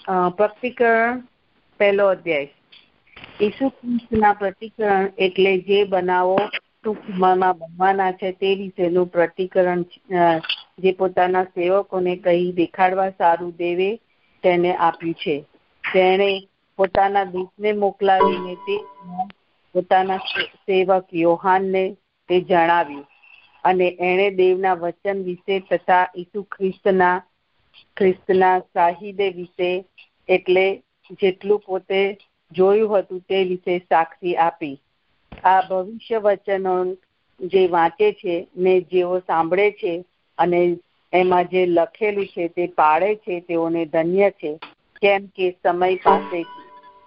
પ્રતિકરણ પહેલો અધ્યાય. ઈસુ ખ્રિસ્તના પ્રતિકરણ એટલે જે બનાવો ટૂંકમાં બનવાના છે તે વિશેનું પ્રતિકરણ, જે પોતાના સેવકોને કહી દેખાડવા સારું દેવે તેને આપ્યું છે. તેણે પોતાના દૂતને મોકલાવીને તે પોતાના સેવક યોહાનને તે જણાવ્યું, અને એણે દેવના વચન વિશે તથા ઈસુ ખ્રિસ્તના સાહિદે વિશે, એટલે જેટલું પોતે જોયું હતું તે વિશે સાક્ષી આપી. આ ભવિષ્ય વચનો જે વાંચે છે ને જેઓ સાંભળે છે અને એમાં જે લખેલું છે તે પાળે છે તેઓને ધન્ય છે, કેમ કે સમય પાસે છે.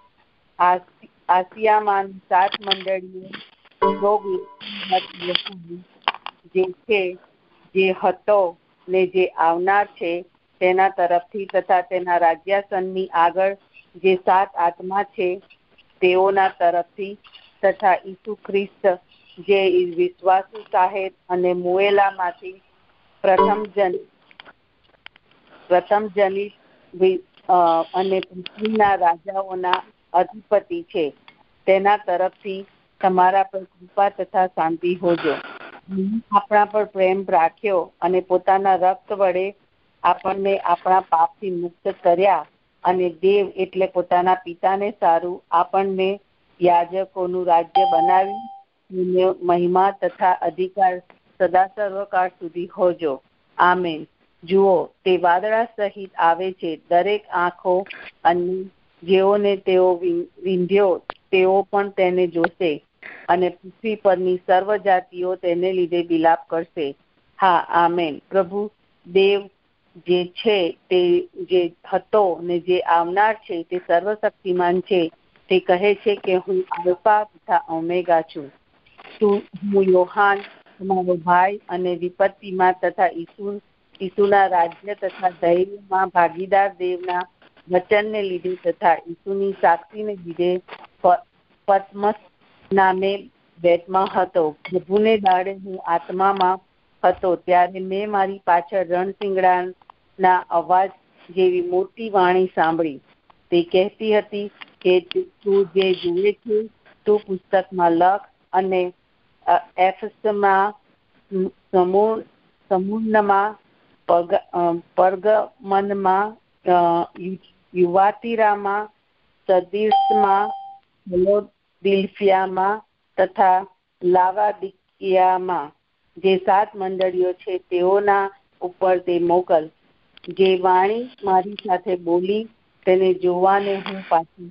આસિયામાં 7 મંડળીઓ જે છે, જે હતો ને જે આવનાર છે તેના તરફથી, તથા તેના રાજ્યાસનની આગળ જે 7 આત્મા છે તેઓના તરફથી, તથા ઈસુ ખ્રિસ્ત જે વિશ્વાસુ સાહેબ અને મુએલામાંથી પ્રથમ જનિત અને પૃથ્વીના રાજાઓના અધિપતિ છે, તેના તરફથી તમારા પર કૃપા તથા શાંતિ હોજો. આપણા પર પ્રેમ રાખ્યો અને પોતાના રક્ત વડે આપણને આપણા પાપથી મુક્ત કર્યા, અને દેવ એટલે પોતાના પિતાને સારું આપણને યાજકોનું રાજ્ય બનાવી મહિમા તથા અધિકાર સદા સર્વકાળ સુધી હોજો. આમેન. જુઓ, તે વાદળા સહિત આવે છે. દરેક આંખો અને જેઓને તેઓ વિંધ્યો તેઓ પણ તેને જોશે, અને પૃથ્વી પરની સર્વ જાતિઓ તેને લીધે વિલાપ કરશે. હા, આમેન. પ્રભુ દેવ જે છે, તે જે હતો ને જે આવનાર છે તે સર્વશક્તિમાન છે. તે કહે છે કે હું આલ્ફા તથા ઓમેગા છું. હું યોહાન તમારો ભાઈ અને વિપત્તિમાં તથા ઈસુના રાજ્ય તથા ધૈર્યમાં ભાગીદાર, દેવના વચનને લીધે તથા ઈસુની સાક્ષીને લીધે પત્મસ નામે બેટમાં હતો. પ્રભુને દાડે હું આત્મામાં હતો ત્યારે મેં મારી પાછળ રણશિંગડાના અવાજ જેવી મોટી વાણી સાંભળી. તે કહેતી હતી કે તું જે જુએ છે તું પુસ્તકમાં લખ, અને એફેસમાં, સમૂર્ણમાં, પરગમનમાં, યુવાતીરામાં, સર્દિસમાં, ફિલાદેલ્ફિયામાં તથા લાવાદિકિયામાં જે 7 મંડળીઓ છે તેઓના ઉપર તે મોકલ. જે વાણી મારી સાથે બોલી તેને જોવાને હું પાછી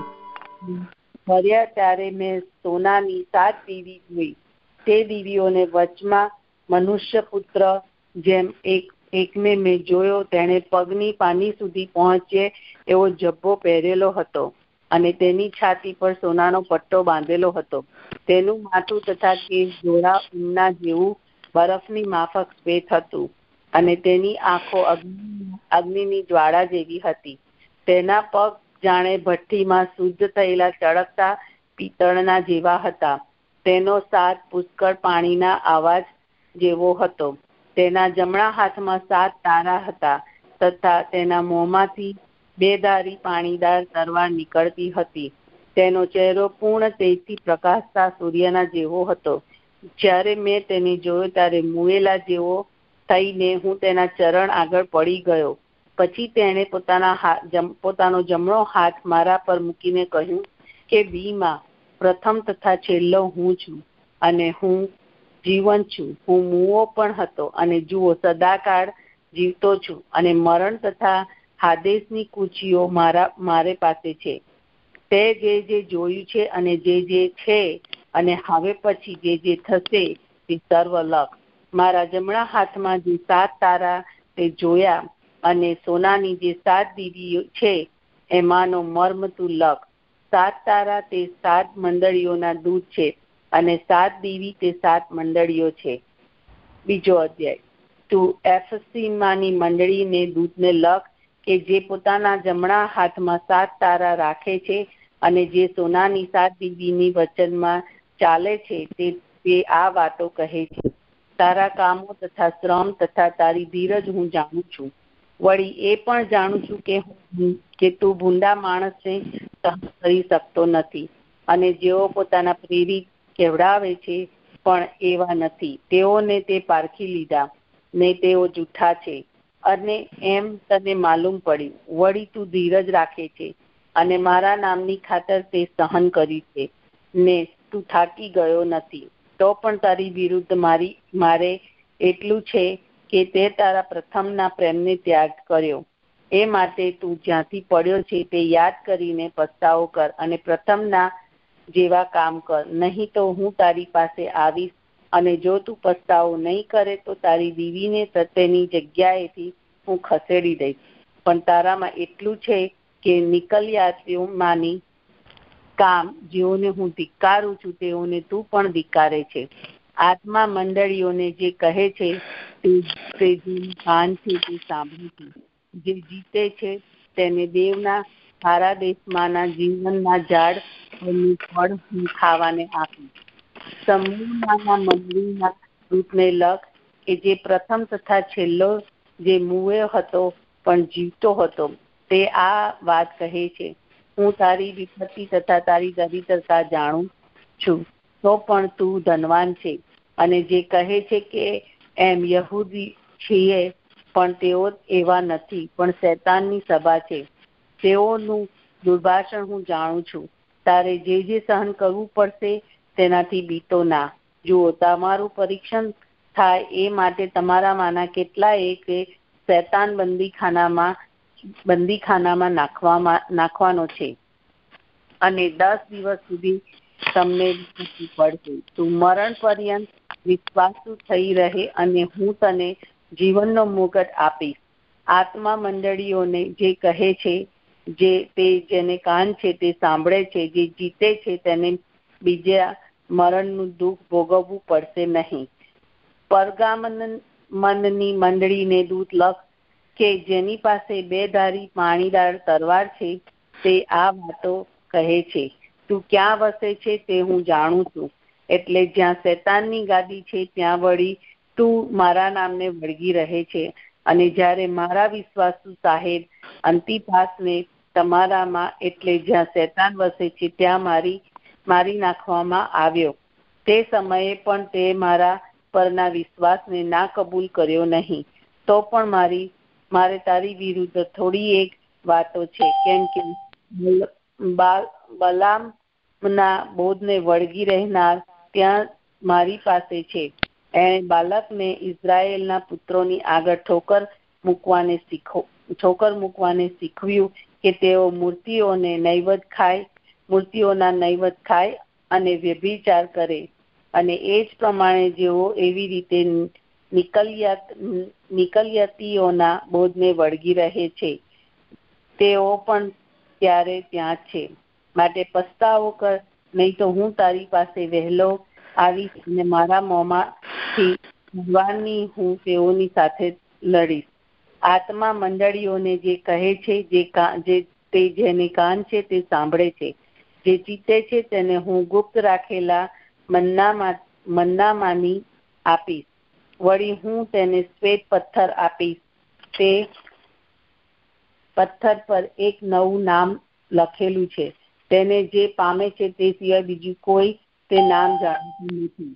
ફર્યા ત્યારે મેં સોનાની 7 દીવી જોઈ. તે દીવીઓને વચમાં મનુષ્ય પુત્ર જેમ એકને મેં જોયો. તેણે પગની પાની સુધી પહોંચે એવો જબ્બો પહેરેલો હતો, અને તેની છાતી પર સોનાનો પટ્ટો બાંધેલો હતો. તેનું માથું તથા કેસ જોડા ઊનના જેવું બરફની માફક શ્વેત હતું, અને તેની આંખો અગ્નિની જ્વાળા જેવી હતી. તેના પગ જાણે ભઠ્ઠીમાં શુદ્ધ થયેલા ચળકતા પિત્તળના જેવા હતા. તેનો સાદ પુષ્કળ પાણીના આવાજ જેવો હતો. તેના જમણા હાથમાં 7 તારા હતા, તથા તેના મોંમાંથી 2 ધારી પાણીદાર તલવાર નીકળતી હતી. તેનો ચહેરો પૂર્ણ તેજથી પ્રકાશતા સૂર્યના જેવો હતો. જ્યારે મેં તેને જોયો ત્યારે મુએલા જેવો થઈને હું તેના ચરણ આગળ પડી ગયો. પછી તેણે પોતાનો જમણો હાથ મારા પર મૂકીને કહ્યું કે બીમાં, પ્રથમ તથા છેલ્લો હું છું, અને હું જીવન છું. હું મૂવો પણ હતો, અને જુઓ સદાકાળ જીવતો છું, અને મરણ તથા હાદેસની કૂચીઓ મારે પાસે છે. તે જે જોયું છે અને જે છે અને હવે પછી જે થશે તે સર્વ લખ. મારા જમણા હાથમાં જે 7 તારા તે જોયા, અને સોનાની જે 7 દીવીઓ છે એમાંનો મર્મ તું લખ. 7 તારા તે 7 મંડળીઓના દૂત છે, અને 7 દીવી તે 7 મંડળીઓ છે. બીજો અધ્યાય. તું એફસીમાની મંડળીને દૂતને લખ કે જે પોતાના જમણા હાથમાં 7 તારા રાખે છે, અને જે સોનાની 7 દીવીની વચનમાં ચાલે છે, તે આ વાતો કહે છે. તારા કામો તથા શ્રમ તથા તારી ધીરજ હું જાણું છું. વળી એ પણ જાણું છું કે તું ભૂંડા માણસને સહન કરી શકતો નથી, અને જેઓ પોતાના પ્રેરિત કહેવડાવે છે પણ એવા નથી, તેઓને તે પારખી લીધા ને તેઓ જૂઠા છે, અને એમ તને માલુમ પડ્યું. વળી તું ધીરજ રાખે છે અને મારા નામની ખાતર તે સહન કર્યું છે ને તું થાકી ગયો નથી. તો પણ તારી વિરુદ્ધ મારે એટલું છે કે તે તારા પ્રથમના પ્રેમને ત્યાગ કર્યો. એ માટે તું જ્યાંથી પડ્યો છે તે યાદ કરીને પસ્તાવો કર અને પ્રથમના જેવા કામ કર, નહીં તો હું તારી પાસે આવીશ, અને જો તું પસ્તાવો નહીં કરે તો તારી દીવીને તેની જગ્યાએથી હું ખસેડી દઈશ. પણ તારામાં એટલું છે કે નિકલ્યાતીઓમાંની કામ જેઓને હું ધિક્કારું છું તેઓને તું પણ ધિક્કારે છે. આત્મા મંડળીઓને જે કહે છે તે કાન છે તે સાંભળે છે. જે જીતે છે તેને દેવના સારા દેશમાંના જીવનના ઝાડ પરનું ફળ હું ખાવાને આપીશ. સમૂહના મંડળીના દૂતને લખ કે જે પ્રથમ તથા છેલ્લો, જે મુવ્યો હતો પણ જીવતો હતો, તે આ વાત કહે છે. હું તારી વિપત્તિ તથા તારી દરિદ્રતા જાણું છું, તો પણ તું ધનવાન છે. અને જે કહે છે કે એમ યહૂદી છીએ પણ તેઓ એવા નથી, પણ શૈતાનની સભા છે. તેઓનું દુર્ભાષણ હું જાણું છું. તારે જે સહન કરવું પડશે તેનાથી બીતો ના. જુઓ, તમારું પરીક્ષણ થાય એ માટે તમારામાંના કેટલા એક શૈતાન બંદીખાનામાં નાખવાનો છે, અને 10 દિવસ સુધી તમને પડશે. તું મરણ પર્યંત વિશ્વાસુ થઈ રહે અને હું તને જીવનનો મુગટ આપીશ. આત્મા મંડળીઓને જે કહે છે જેને કાન છે તે સાંભળે છે, જે જીતે છે તેને બીજા મરણનું દુઃખ ભોગવવું પડશે નહીં. પરગામનની મંડળીને દૂત લખ કે જેની પાસે 2 ધારી પાણીદાર તલવાર છે, તે આ વાતો કહે છે. તું ક્યાં વસે છે તે હું જાણું છું, એટલે જ્યાં શૈતાનની ગાદી છે ત્યાં વળી તું મારા નામને વળગી રહે છે. અને જ્યારે મારા વિશ્વાસુ સાહેબ અંતિપાસને તમારામાં, એટલે જ્યાં શૈતાન વસે છે ત્યાં મારી નાખવામાં આવ્યો, તે સમયે પણ તે મારા પરના વિશ્વાસને ના કબૂલ કર્યો નહીં. તો પણ મારે તારી વિરુદ્ધ થોડી એક વાતો છે, કેમ કે બલામના બોધને વળગી રહેનાર ત્યાં મારી પાસે છે. એણે બાલકને ઇઝરાયેલના પુત્રોની આગળ ઠોકર મૂકવાને શીખવ્યું કે તેઓ મૂર્તિઓના નૈવેદ્ય ખાય અને વ્યભિચાર કરે. અને એ જ પ્રમાણે જેઓ એવી રીતે નિકલ્યતીઓના બોધને વળગી રહે છે, તેઓ પણ ત્યારે ત્યાં છે. માટે પસ્તાવો કર, નહીં તો હું તારી પાસે વહેલો આવીશ અને મારા મોંમાંથી ભગવાનની હું તેઓની સાથે લડીશ. આત્મા મંડળીઓને જે કહે છે જેને કાન છે તે સાંભળે છે. જે જીતે છે તેને હું ગુપ્ત રાખેલા મન્નામાંની આપીશ. વળી હું તેને શ્વેત પથ્થર આપીશ. તે પથ્થર પર એક નવું નામ લખેલું છે. તેને જે પામે છે તે સિવાય બીજું કોઈ તે નામ જાણતું નથી.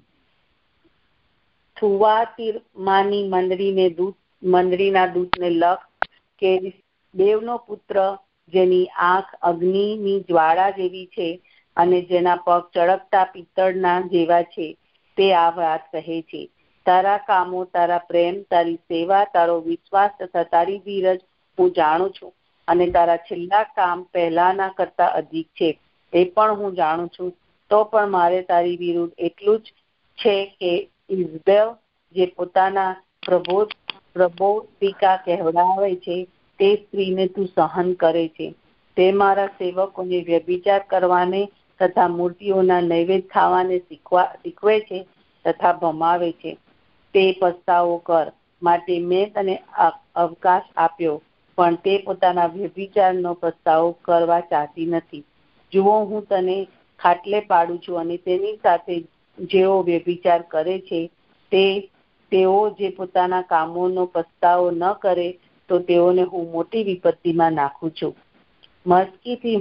થુઆતીરાની મંડળીના દૂતને લખ કે દેવનો પુત્ર, જેની આંખ અગ્નિની જ્વાળા જેવી છે અને જેના પગ ચળકતા પિત્તળના જેવા છે, તે આ વાત કહે છે. તારા કામો, તારા પ્રેમ, તારી સેવા, તારો વિશ્વાસ તથા તારી ધીરજ હું જાણું છું, અને તારા છેલ્લા કામ પહેલાના કરતા અધિક છે એ પણ હું જાણું છું. તો પણ મારે તારી વિરુદ્ધ એટલું જ છે કે ઇઝબેલ, જે પોતાના પ્રબોધિકા કહેવડાવે છે, તે સ્ત્રીને તું સહન કરે છે. તે મારા સેવકોને વ્યભિચાર કરવાને તથા મૂર્તિઓના નૈવેદ્ય ખાવાને શીખવે છે તથા ભમાવે છે. તે પસ્તાવો કર. માટે મેં તને અવકાશ આપ્યો, પણ તે પોતાના વ્યભિચારનો પસ્તાવો કરવા ચાહતી નથી. જુઓ, હું તને ખાટલે પાડું છું, અને તેની સાથે જેઓ વ્યભિચાર કરે છે તેઓ જે પોતાના કામોનો પસ્તાવો ન કરે તો તેઓને હું મોટી વિપત્તિમાં નાખું છું. મસ્કીથી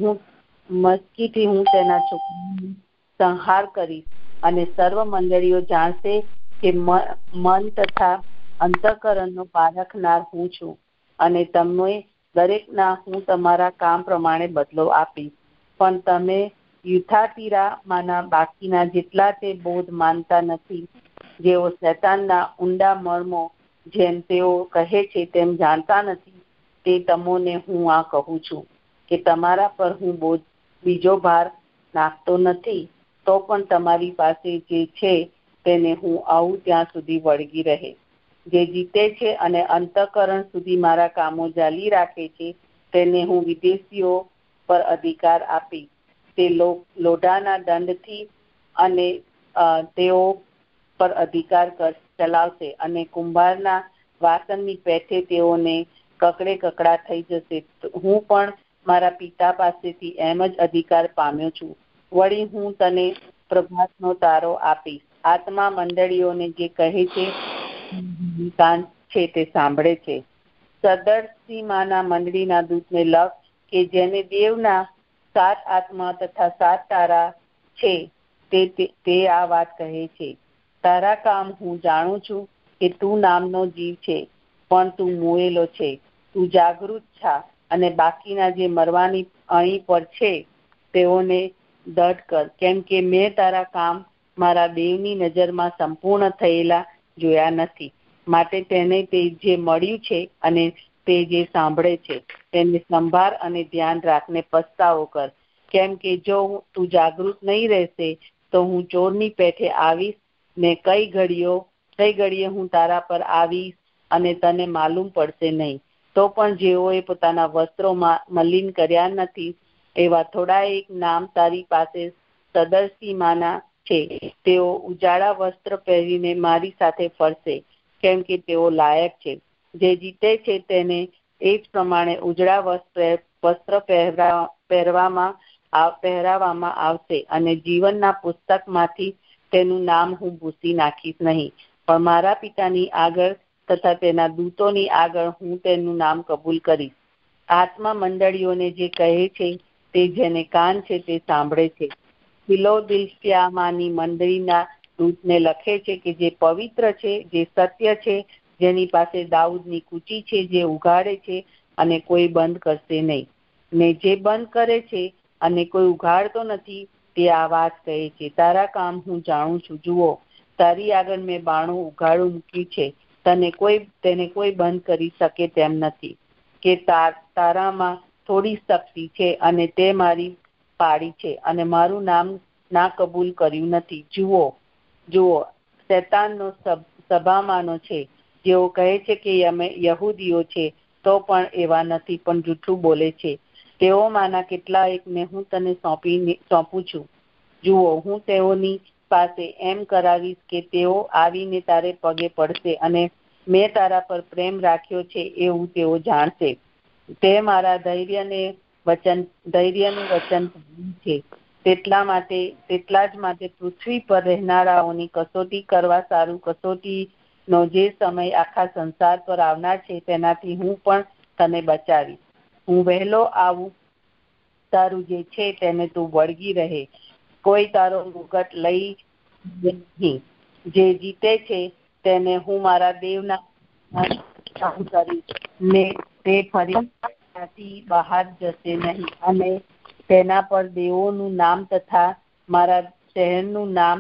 હું તેના છોકરાનો સંહાર કરીશ, અને સર્વ મંડળીઓ જાણશે કે મન તથા અંતઃકરણનો પારખનાર હું છું, અને તમે દરેકના હું તમારા કામ પ્રમાણે બદલો આપીશ. પણ તમે યુથાતીરામાંના બાકીના જેટલા તે બોધ માનતા નથી, જેઓ શૈતાનના ઊંડા મર્મો જેમ તેઓ કહે છે તેમ જાણતા નથી, તે તમોને હું આ કહું છું કે તમારા પર હું બીજો ભાર નાખતો નથી, તો પણ તમારી પાસે જે છે તેને હું આવું ત્યાં સુધી વળગી રહે. જે જીતે છે અને અંતઃકરણ સુધી મારા કામો ચાલી રાખે છે, તેને હું વિદેશીઓ પર અધિકાર આપીશ. તે લોઢાના દંડથી અને તેઓ પર અધિકાર ચલાવશે, અને કુંભારના વાસણની પેઠે તેઓને કકડા થઈ જશે. હું પણ મારા પિતા પાસેથી એમ જ અધિકાર પામ્યો છું. વળી હું તને પ્રભાતનો તારો આપીશ. આત્મા મંડળીઓને જે કહે છે કાન છે તે સાંભળે છે. સદર્શીમાના મંડળીના દૂતને લખ કે જેને દેવના 7 આત્મા તથા 7 તારા છે, તે આ વાત કહે છે. તારા કામ હું જાણું છું કે તું નામનો જીવ છે, પણ તું મોયેલો છે. તું જાગૃત છા, અને બાકીના જે મરવાની અણી પર છે તેઓને દઢ કર, કેમ કે મેં તારા કામ મારા દેવની નજરમાં સંપૂર્ણ થયેલા જોયા નથી. માટે તેને તે જે મળ્યું છે અને તે જે સાંભળે છે તેને સંભાળ અને ધ્યાન રાખને પસ્તાવો કર. કેમ કે જો તું જાગૃત નહીં રહેશે તો હું ચોરની પેઠે આવીશ, ને કઈ ઘડીએ હું તારા પર આવીશ અને તને માલુમ પડશે નહીં. તો પણ જેઓએ પોતાના વસ્ત્રો મલિન કર્યા નથી, એવા થોડા એક નામ તારી પાસે સદર્શીમાના છે. તેઓ ઉજાળા વસ્ત્ર પહેરીને મારી સાથે ફરશે, કેમ કે તેઓ લાયક છે. જે જીતે છે તેને એ જ પ્રમાણે ઉજળા વસ્ત્ર પહેરાવવામાં આવશે, અને જીવનના પુસ્તકમાંથી તેનું નામ હું ભૂંસી નાખીશ નહીં, પણ મારા પિતાની આગળ તથા તેના દૂતોની આગળ હું તેનું નામ કબૂલ કરીશ. આત્મા મંડળીઓને જે કહે છે તે જેને કાન છે તે સાંભળે છે. ફિલોદિલ્ફિયામાંની મંડળીના દૂતને લખે છે કે જે પવિત્ર છે, જે સત્ય છે, જેની પાસે દાઉદની કૂચી છે, જે ઉઘાડે છે અને કોઈ બંધ કરશે નહીં, ને જે બંધ કરે છે અને કોઈ ઉઘાડતો નથી, તે આ વાત કહે છે. તારા કામ હું જાણું છું. જુઓ, તારી આગળ મેં બાણું ઉઘાડું મૂક્યું છે, તેને કોઈ બંધ કરી શકે તેમ નથી. કે તારામાં થોડી શક્તિ છે, અને તે મારી પાડી છે, અને મારું નામ ના કબૂલ કર્યું નથી. જુઓ, શૈતાનનો સભામાંનો છે, જેઓ કહે છે કે અમે યહૂદીઓ છે, તો પણ એવા નથી, પણ જૂઠું બોલે છે. તેઓમાંના કેટલાકને હું તને સોંપું છું. જુઓ, હું તેઓની પાસે એમ કરાવીશ કે તેઓ આવીને તારે પગે પડશે, અને મેં તારા પર પ્રેમ રાખ્યો છે એવું તેઓ જાણશે. તે મારા ધૈર્યનું વચન છે. તેટલા જ માટે પૃથ્વી પર રહેનારાઓની કસોટી કરવા સારું કસોટીનો જે સમય આખા સંસાર પર આવનાર છે, તેનાથી હું પણ તને બચાવીશ. હું વહેલો આવું, તારું જે છે તેને તું વળગી રહે. કોઈ તારો મુગટ લઈ નહીં. જે જીતે છે તેને હું મારા દેવના કરીશ, ને તે ફરી બહાર જશે નહીં, અને તેના પર દેવોનું નામ તથા મારા શહેરનું નામ,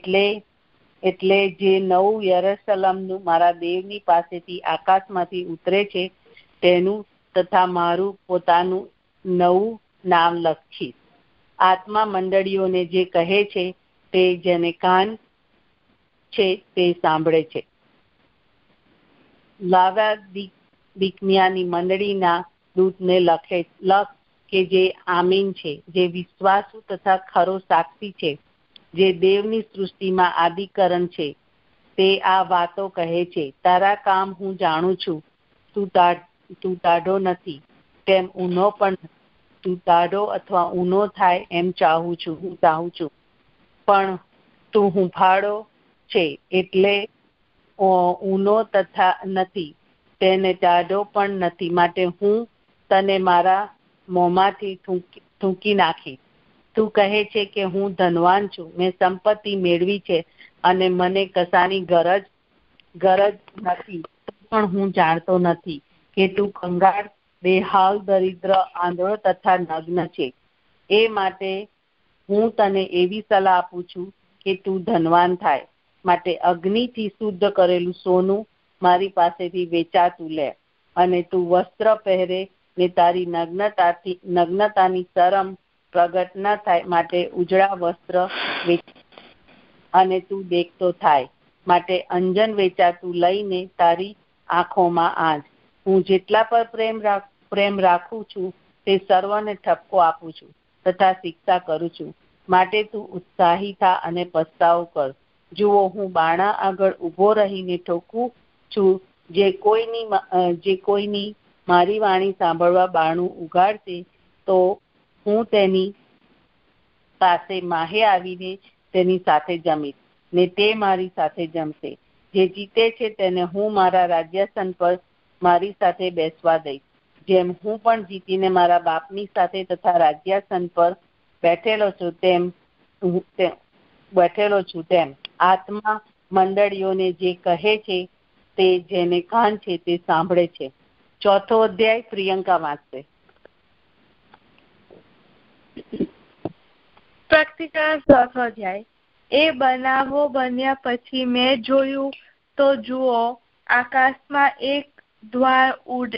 એટલે જે નવું યરૂશલેમનું મારા દેવની પાસેથી આકાશમાંથી ઉતરે છે તેનું તથા મારું પોતાનું નવું નામ લખીશ. આત્મા મંડળીઓને જે કહે છે તે જેને કાન છે તે સાંભળે છે. લાવાદિકિયાની મંડળીના દૂતને લખ કે જે આમીન છે, જે વિશ્વાસુ તથા ખરો સાક્ષી છે, જે દેવની સૃષ્ટિમાં આદિકરણ છે, તે આ વાતો કહે છે. તારા કામ હું જાણું છું. તું ટાઢો નથી તેમ ઊનો પણ નથી. તું ટાઢો અથવા ઊનો થાય એમ ચાહું છું, પણ તું હુંફાળો છે એટલે ઊનો તથા નથી. તેને ટાઢો પણ નથી, માટે હું તને મારા મોંમાંથી થૂંકી નાખી. તું કહે છે કે હું ધનવાન છું, મેં સંપત્તિ મેળવી છે અને મને કશાની ગરજ નથી, પણ હું જાણતો નથી કે તું કંગાળ, બેહાલ, દરિદ્ર, આંધળો તથા નગ્ન છે. એ માટે હું તને એવી સલાહ આપું છું કે તું ધનવાન થાય. માટે અગ્નિથી શુદ્ધ કરેલું સોનું મારી પાસેથી વેચાતું લે, અને તું વસ્ત્ર પહેરે ને તારી નગ્નતાની શરમ પ્રગટ ન થાય, માટે ઉજળા વસ્ત્ર વેચ અને તું દેખતો થાય. માટે અંજન વેચાતું લઈને તારી આંખોમાં આંજ. હું જેટલા પર પ્રેમ રાખું છું તે સર્વને ઠપકો આપું છું તથા શિક્ષા કરું છું. માટે તું ઉત્સાહી થા અને પસ્તાવો કર. જુઓ, હું બાણા આગળ ઊભો રહીને ઠોકું છું. જે કોઈની મારી વાણી સાંભળવા બાણું ઉઘાડશે તો હું તેની પાસે માહે આવીને તેની સાથે જમીશ, ને તે મારી સાથે જમશે. જે જીતે છે તેને હું મારા રાજ્યાસન પર મારી સાથે બેસવા દઈશ, જેમ હું પણ જીતીને મારા બાપની સાથે તથા રાજ્યાસન પર બેઠેલો છું તેમ. આત્મા મંડળીઓને જે કહે છે તે જેને કાન છે તે સાંભળે છે. 4થો અધ્યાય પ્રિયંકા વાંચશે. પ્રકટીકરણ 4થો અધ્યાય. એ બનાવો બન્યા પછી મેં જોયું તો જુઓ, આકાશમાં એક દ્વાર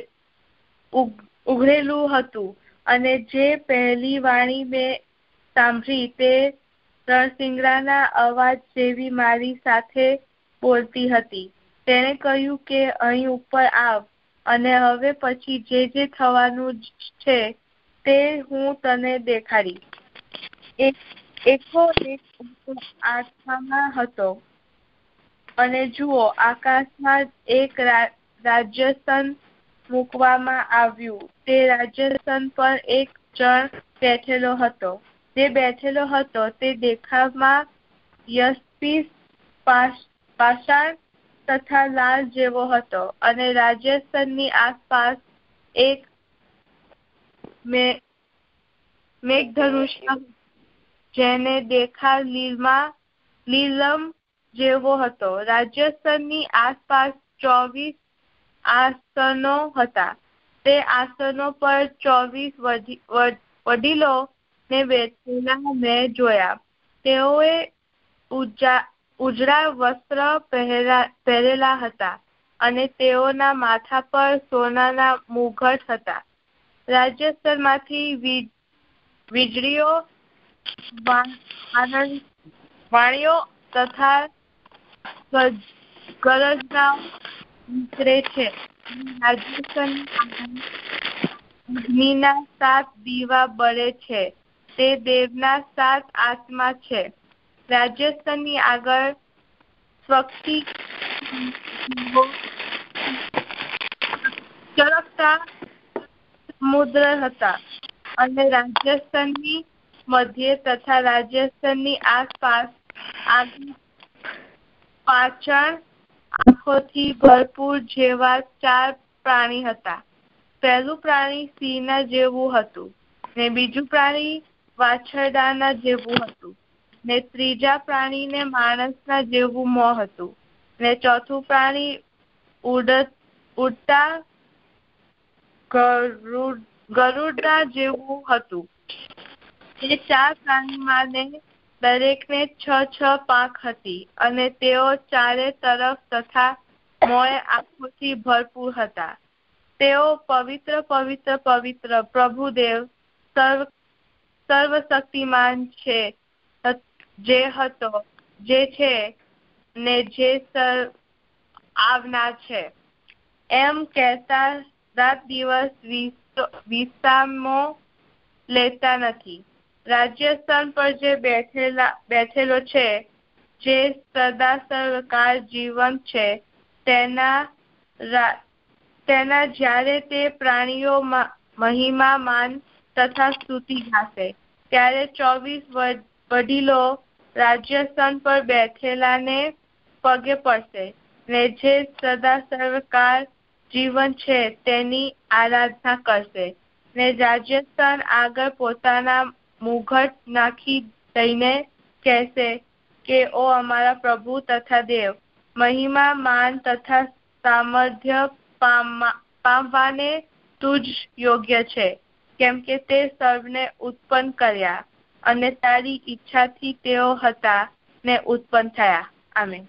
ઉઘડેલું હતું, અને જે પહેલી વાણી મેં સાંભળી તે રણશિંગડાના અવાજ જેવી મારી સાથે બોલતી હતી. તેણે કહ્યું કે અહીં ઉપર આવ, અને હવે પછી જે થવાનું છે તે હું તને દેખાડીશ. એકો એક આત્મામાં હતો, અને જુઓ, આકાશમાં એક રાજ્યસન મૂકવામાં આવ્યું. તે રાજ્યસન પર એક જણ બેઠેલો હતો. જે બેઠેલો હતો તે દેખાવમાં યશસ્વી, પાષાણ તથા લાલ જેવો હતો, અને રાજ્યસનની આસપાસ એક મેઘધનુષ્ય જેને દેખાવ લીલમ જેવો હતો. રાજ્યસનની આસપાસ 24 આસનો હતા. તે આસનો પર 24 વડીલો ને બેઠેલા મેં જોયા. તેઓએ ઉજળા વસ્ત્ર પહેરેલા હતા, અને તેઓના માથા પર સોનાના મુગટ હતા. રાજ્યસનમાંથી વીજળીઓ, વાણીઓ તથા ગરજનાઓ નીકળે છે. અગ્નિના 7 દીવા બળે છે. તે દેવના 7 આત્મા છે. રાજ્યસનની આગળ સ્વસ્તિક ચળકતા સમુદ્ર હતા, અને રાજ્યસનની મધ્ય તથા રાજ્યસનની આસપાસ પાછળ આંખોથી ભરપૂર જેવા 4 પ્રાણી હતા. પહેલું પ્રાણી સિંહના જેવું હતું, ને બીજું પ્રાણી વાછરડાના જેવું હતું, ને ત્રીજા પ્રાણીને માણસના જેવું મોં હતું, ને ચોથું પ્રાણી ઉડતા ગરુડના જેવું હતું. એ 4 પ્રાણીમાંને દરેકને 6 પાંખ હતી, અને તેઓ ચારે તરફ તથા મોંએ આંખોથી ભરપૂર હતા. તેઓ પવિત્ર, પવિત્ર, પવિત્ર પ્રભુદેવ સર્વશક્તિમાન છે, જે હતો, જે છે, ને જે આવનાર છે, એમ કહેતા રાત દિવસ વિશ્રામો લેતા નથી. રાજ્યસ્થાન પર જે બેઠેલો છે, જે સદા સર્વકાળ જીવંત છે, તેના જ્યારે તે પ્રાણીઓ મહિમામાન તથા સ્તુતિ ગાશે, ત્યારે 24 વડીલો રાજ્યસ્થાન પર બેઠેલાને પગે પડશે, ને જે સદા સર્વકાળ જીવન છે તેની આરાધના કરશે ને રાજસ્થાન આગળ પોતાના મુઘટ નાખી દઈને કહેશે કે ઓ અમારા પ્રભુ તથા દેવ, મહિમા, માન તથા સામર્થ્ય પામવાને તું જ યોગ્ય છે, કેમ કે તે સર્વને ઉત્પન્ન કર્યા અને તારી ઈચ્છાથી તેઓ હતા ને ઉત્પન્ન થયા. આમેન.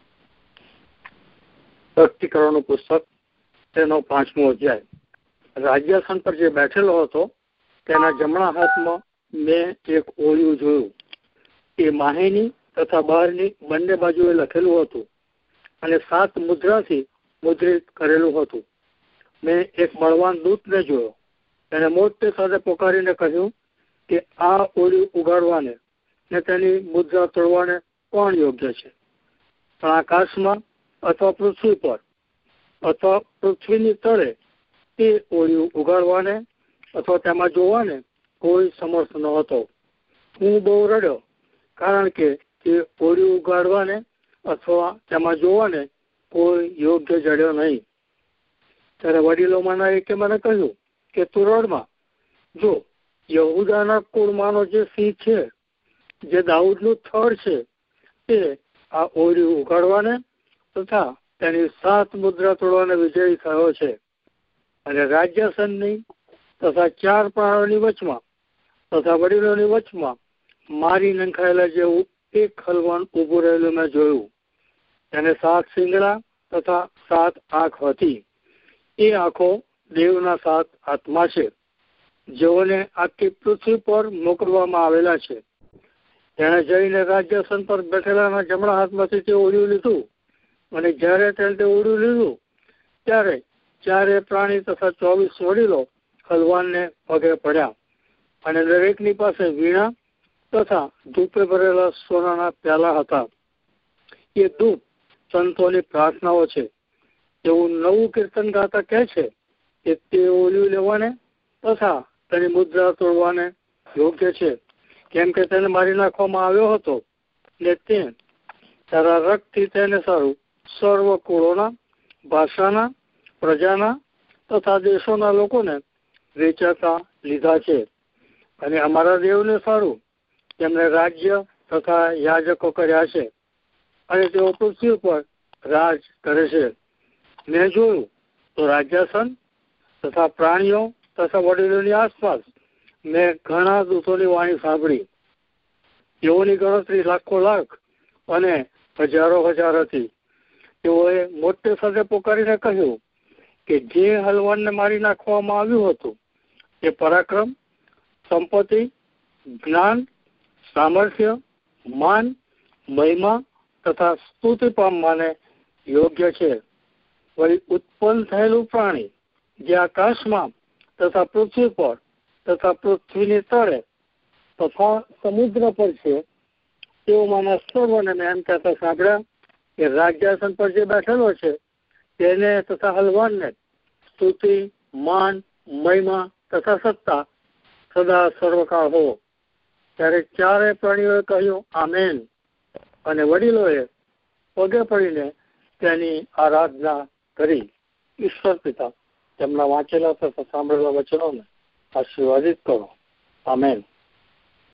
ભક્તિકરણનું પુસ્તક, તેનો 5મો અધ્યાય. રાજ્યાસન પર જે બેઠેલો હતો તેના જમણા હાથમાં મેં એક ઓળિયું જોયું. એ માહેની તથા બહારની બંને બાજુએ લખેલું હતું અને 7 મુદ્રાથી મુદ્રિત કરેલું હતું. મેં એક બળવાન દૂતને જોયો. તેને મોટે સાથે પોકારીને કહ્યું કે આ ઓળિયું ઉગાડવાને ને તેની મુદ્રા તોડવાને કોણ યોગ્ય છે? પણ આકાશમાં અથવા પૃથ્વી પર અથવા પૃથ્વીની તળે તે ઓળિયું ઉગાડવાને અથવા તેમાં જોવાને કોઈ સમર્થ ન હતો. હું બહુ રડ્યો, કારણ કે તે ઓળિયું ઉગાડવાને અથવા તેમાં જોવાને કોઈ યોગ્ય જડ્યો નહીં. ત્યારે વડીલોમાંના એકે મને કહ્યું કે તું રડમાં. જો યહૂદાના કુળમાંનો જે સિંહ છે, જે દાઉદનું થડ છે, તે આ ઓળિયું ઉગાડવાને તથા તેની 7 મુદ્રા તોડવાને વિજયી થયો છે. અને રાજ્યાસનની તથા 4 પ્રાણીઓની વચમાં તથા વડીલોની વચમાં મારી નંખાયેલા જેવું એક હલવાન ઊભું રહેલું મેં જોયું. તેને 7 શિંગડા તથા 7 આંખ હતી. એ આંખો દેવના 7 આત્મા છે, જેઓને આખી પૃથ્વી પર મોકલવામાં આવેલા છે. તેણે જઈને રાજ્યાસન પર બેઠેલાના જમણા હાથમાંથી તે ઓળિયું લીધું, અને જ્યારે તેને તે ઓળિયું લીધું ત્યારે 4 પ્રાણી તથા 24 વડીલો હલવાનને પગે પડ્યા, અને દરેકની પાસે વીણા તથા ધૂપે ભરેલા સોનાના પ્યાલા હતા. એ ધૂપ સંતોની પ્રાર્થનાઓ છે. એવું નવું કીર્તન ગાતા કહે છે કે તે ઓળિયું લેવાને તથા તેની મુદ્રા તોડવાને યોગ્ય છે, કેમ કે તેને મારી નાખવામાં આવ્યો હતો ને તે તારા રક્તથી તેને સારું સર્વ કુળોના, ભાષાના, પ્રજાના તથા દેશોના લોકોને વેચાતા લીધા છે. અને અમારા દેવને સારું તેમને રાજ્ય તથા યાજકો કર્યા છે, અને તેઓ પૃથ્વી પર રાજ કરે છે. મેં જોયું તો રાજ્યાસન તથા પ્રાણીઓ તથા વડીલોની આસપાસ મેં ઘણા દૂતોની વાણી સાંભળી. તેઓની ગણતરી લાખો લાખ અને હજારો હજાર હતી. તેઓએ મોટે સાથે પોકારીને કહ્યું કે જે હલવાનને મારી નાખવામાં આવ્યું હતું તે પરાક્રમ, સંપત્તિ, જ્ઞાન, સામર્થ્ય, માન, મહિમા તથા સ્તુતિ પામવાને યોગ્ય છે. વળી ઉત્પન્ન થયેલું પ્રાણી જે આકાશમાં તથા પૃથ્વી પર તથા પૃથ્વીની તળે તથા સમુદ્ર પર છે, તેઓમાંના સર્વને મેં એમ કહેતા સાંભળ્યા કે રાજ્યાસન પર જે બેઠેલો છે તેને તથા હલવાનને સ્તુતિ, માન, મહિમા તથા સત્તા સદા સર્વકાળ હો. ત્યારે 4 પ્રાણીઓએ કહ્યું આમેન, અને વડીલોએ પગે પડીને તેની આરાધના કરી. ઈશ્વર પિતા તેમના વાંચેલા તથા સાંભળેલા વચનોને આશીર્વાદિત કરો. આમેન.